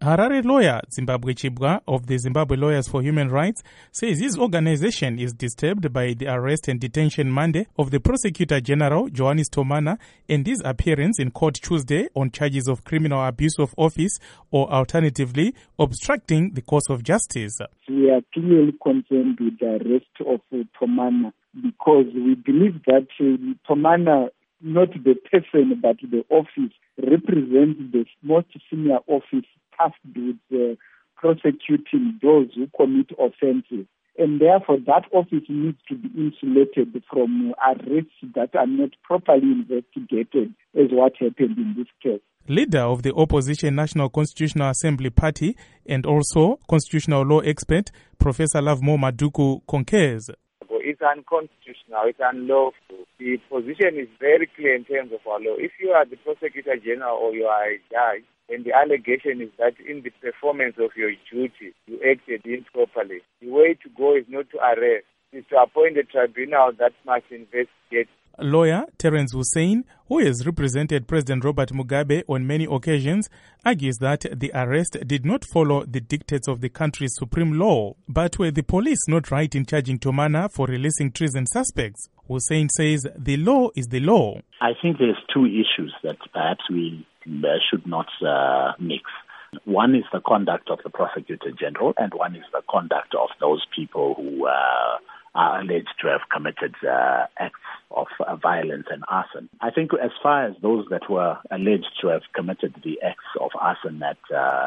Harare lawyer Zimbabwe Chibwa of the Zimbabwe Lawyers for Human Rights says his organization is disturbed by the arrest and detention Monday of the Prosecutor General Johannes Tomana and his appearance in court Tuesday on charges of criminal abuse of office or alternatively obstructing the course of justice. We are clearly concerned with the arrest of Tomana because we believe that Tomana, not the person but the office, represents the most senior office tasked with prosecuting those who commit offences. And therefore that office needs to be insulated from arrests that are not properly investigated, as what happened in this case. Leader of the opposition National Constitutional Assembly Party and also constitutional law expert, Professor Lovemore Maduku concurs. It's unconstitutional, it's unlawful. The position is very clear in terms of our law. If you are the Prosecutor General or you are a judge, and the allegation is that in the performance of your duty, you acted improperly, the way to go is not to arrest, it's to appoint a tribunal that must investigate. Lawyer Terence Hussein, who has represented President Robert Mugabe on many occasions, argues that the arrest did not follow the dictates of the country's supreme law. But were the police not right in charging Tomana for releasing treason suspects? Hussein says the law is the law. I think there's two issues that perhaps we should not mix. One is the conduct of the Prosecutor General, and one is the conduct of those people who are alleged to have committed acts of violence and arson. I think as far as those that were alleged to have committed the acts of arson at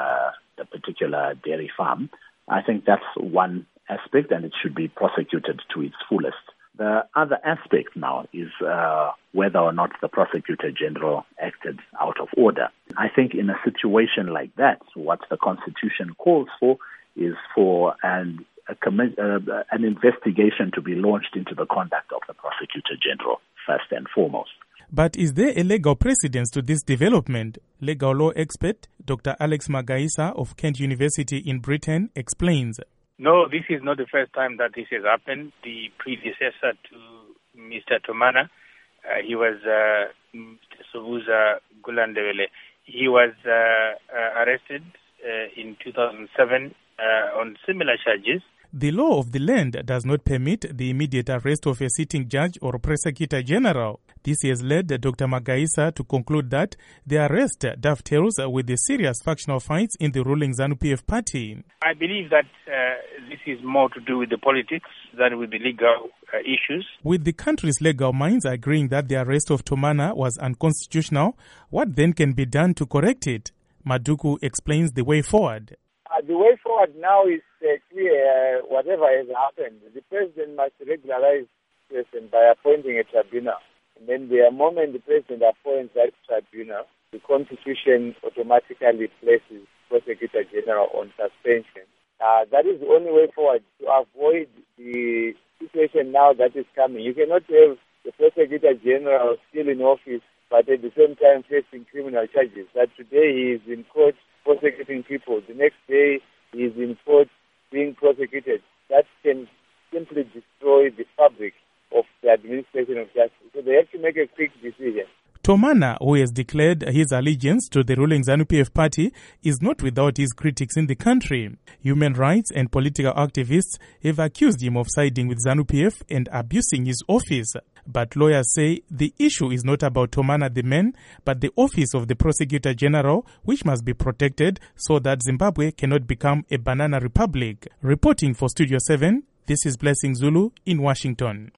the particular dairy farm, I think that's one aspect and it should be prosecuted to its fullest. The other aspect now is whether or not the Prosecutor General acted out of order. I think in a situation like that, what the Constitution calls for is for an investigation to be launched into the conduct of the Prosecutor General, first and foremost. But is there a legal precedence to this development? Legal law expert Dr. Alex Magaisa of Kent University in Britain explains. No, this is not the first time that this has happened. The predecessor to Mr. Tomana, he was Mr. Sobuza Gulandewele. He was arrested in 2007 on similar charges. The law of the land does not permit the immediate arrest of a sitting judge or prosecutor general. This has led Dr. Magaisa to conclude that the arrest dovetails with the serious factional fights in the ruling ZANU-PF party. I believe that this is more to do with the politics than with the legal issues. With the country's legal minds agreeing that the arrest of Tomana was unconstitutional, what then can be done to correct it? Maduku explains the way forward. The way forward now is clear. Whatever has happened, the president must regularize the person by appointing a tribunal. And then the moment the president appoints that tribunal, the Constitution automatically places Prosecutor General on suspension. That is the only way forward to avoid the situation now that is coming. You cannot have the Prosecutor General still in office, but at the same time facing criminal charges. That today he is in court prosecuting people. The next day he is in court being prosecuted. That can simply destroy the fabric of the administration of justice. So they have to make a quick decision. Tomana, who has declared his allegiance to the ruling ZANU-PF party, is not without his critics in the country. Human rights and political activists have accused him of siding with ZANU-PF and abusing his office. But lawyers say the issue is not about Tomana the man, but the office of the Prosecutor General, which must be protected so that Zimbabwe cannot become a banana republic. Reporting for Studio 7, this is Blessing Zulu in Washington.